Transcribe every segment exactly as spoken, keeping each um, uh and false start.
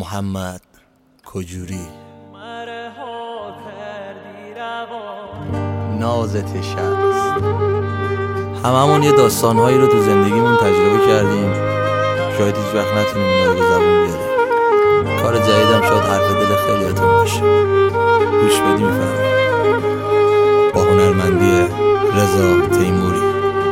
محمد کجوری نازت شست. هممون یه داستانهایی رو تو زندگیمون تجربه کردیم، شاید هیچ وقت نتونیم اونا رو به زبون بیاریم. کار جدیدم شاید حرف دل خیلیاتون باشه، گوش بدی میفهمی. با هنرمندی رضا تیموری.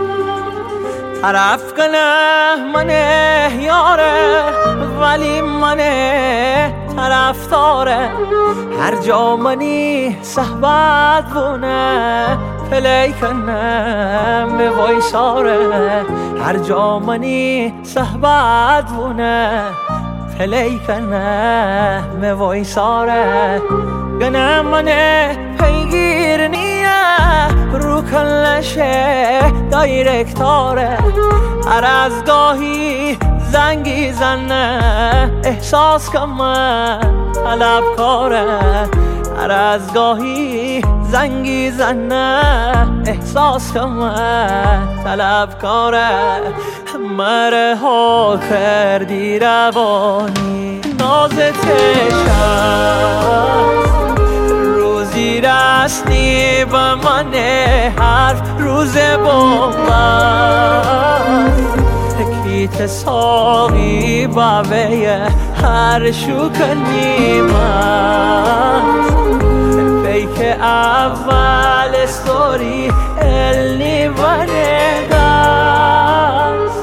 طرف کنه منه یاره ولی منه طرف داره، هر جا منی صحبت بونه پلی کنه به وایساره، هر جا منی صحبت بونه پلی کنه به وایساره. گنه منه پیگیر نیه رو کلشه دایرکتاره، هر از گاهی زنگی زنه احساس کن من طلب کاره، هر از گاهی زنگی زنه احساس کن من طلب کاره. مره ها کردی روانی نازت شست، روزی رسنی به من حرف روز بومد، کیت ساقی بابه هر شو کنی من پیک اول استوری النی ونه دست.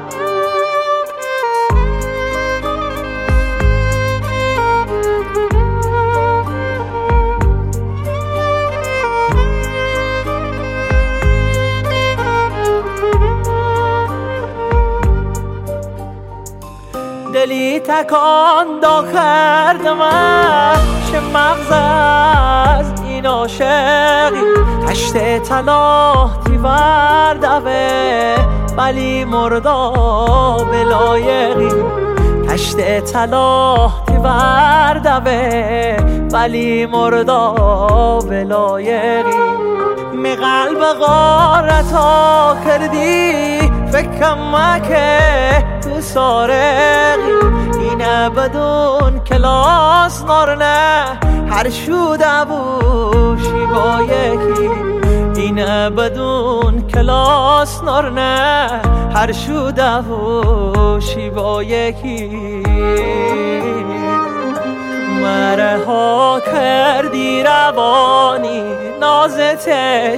دلی تکان دا کردم چه مغز از این عاشقی، هشت طلا تیورده ولی مردا بلایقی، هشت طلا تیورده ولی مردا بلایقی. می قلب غارتا کردی فکرم که تو سارقی، اینه بدون کلاس نارنه هر شوده بوشی با یکی، اینه بدون کلاس نارنه هر شوده بوشی با یکی. مره ها کردی روانی نازت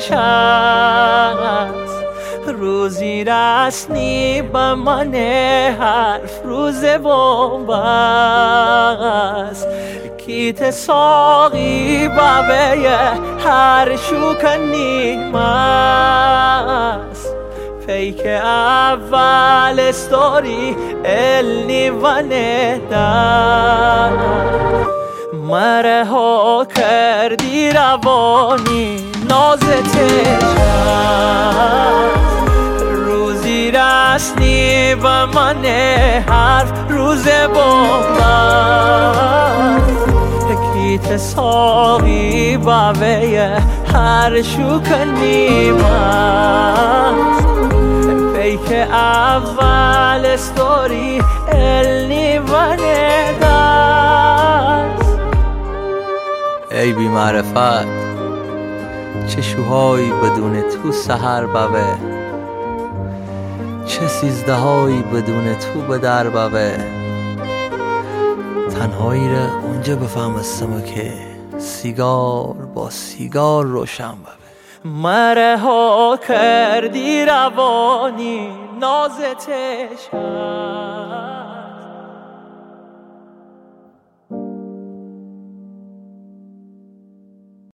شست، روزی رسنی به من حرف روز بومبست، کیت ساقی بابه هر شو کنی مست پیک اول استوری النی ونه دست. مره ها کردی روانی نازت شست، روزی رسنی به من حرف روز بومبست، کیت ساقی بابه هر شو کنی مست پیک اول استوری النی ونه دست. ای بی معرفت چه شوهایی بدون تو سحر بوه، چه سیزده هایی بدون تو به در بوه، تنهایی را اونجا بفهمستم که سیگار با سیگار روشن بوه. مره ها کردی روانی نازت شست.